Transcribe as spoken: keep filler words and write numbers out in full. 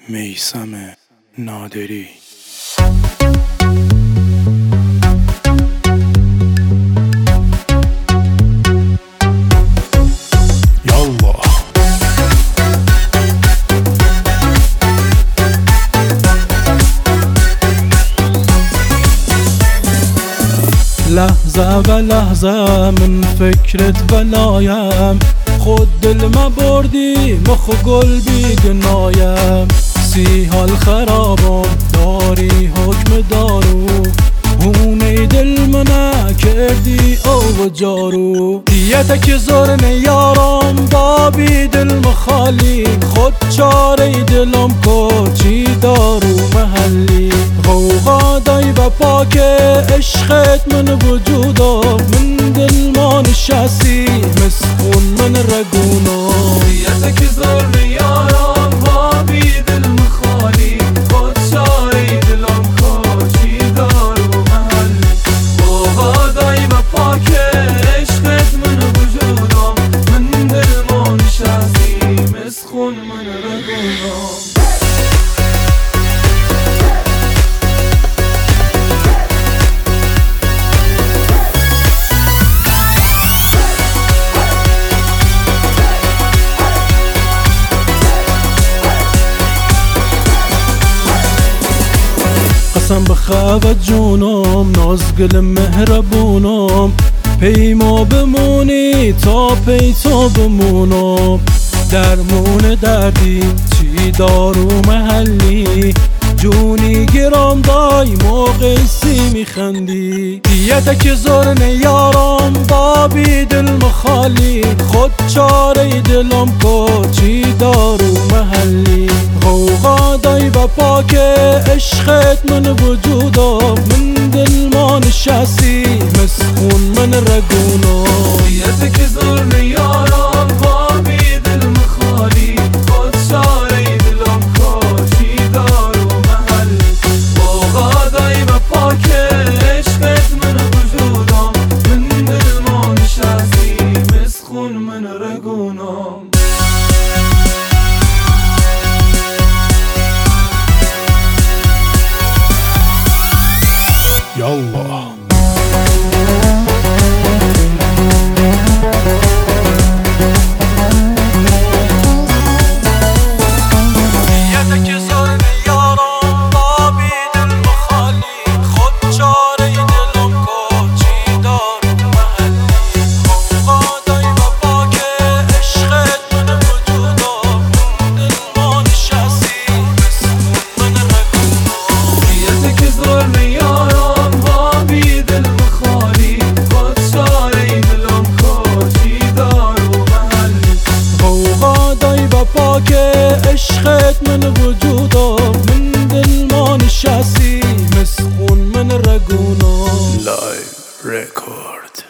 میثم نادری. لحظه و لحظه من فکرت ولایم، خود دل ما بردی مخ و گل بی گنایم. سی حال خرابم داری حکم دارو، هونه دل منه کردی او جارو. دیتک زرن یارم بابی دل مخالی، خود چاره دلم کو چی دارو محلی. غوغا دای و پاک عشقت من وجودم، من دل ما نشستی مسخون من رگونو. دیتک زرن یارم بابی دل مخالی، خود چاره دلم کو چی دارو محلی. غوغا دای و پاک عشقت من وجودم، من دل ما نشستی مسخون من رگونو. قسم بخواد جونم نازگل مهربونم، پیما بمونی تا پی تو بمونم. درمون دردی چی دارو محلی، جونی گرام دای موقع سی میخندی. دیتک زرن یارم بابی دل مخالی، خود چاره دلم کو چی دارو محلی. غوغا دای و پاک عشقت من وجودم، من دل ما نشستی مسخون من رگونو. دیتک زرن یارم بابی دل مخالی، خود چاره دلم کو چی دارو محلی. غوغا دای و پاک عشقت من وجودم، من دل ما نشستی مسخون من رگونم. یالله عشقت من وجودم، من دل ما نشستی مسخون من رگونو. لایو رکورد.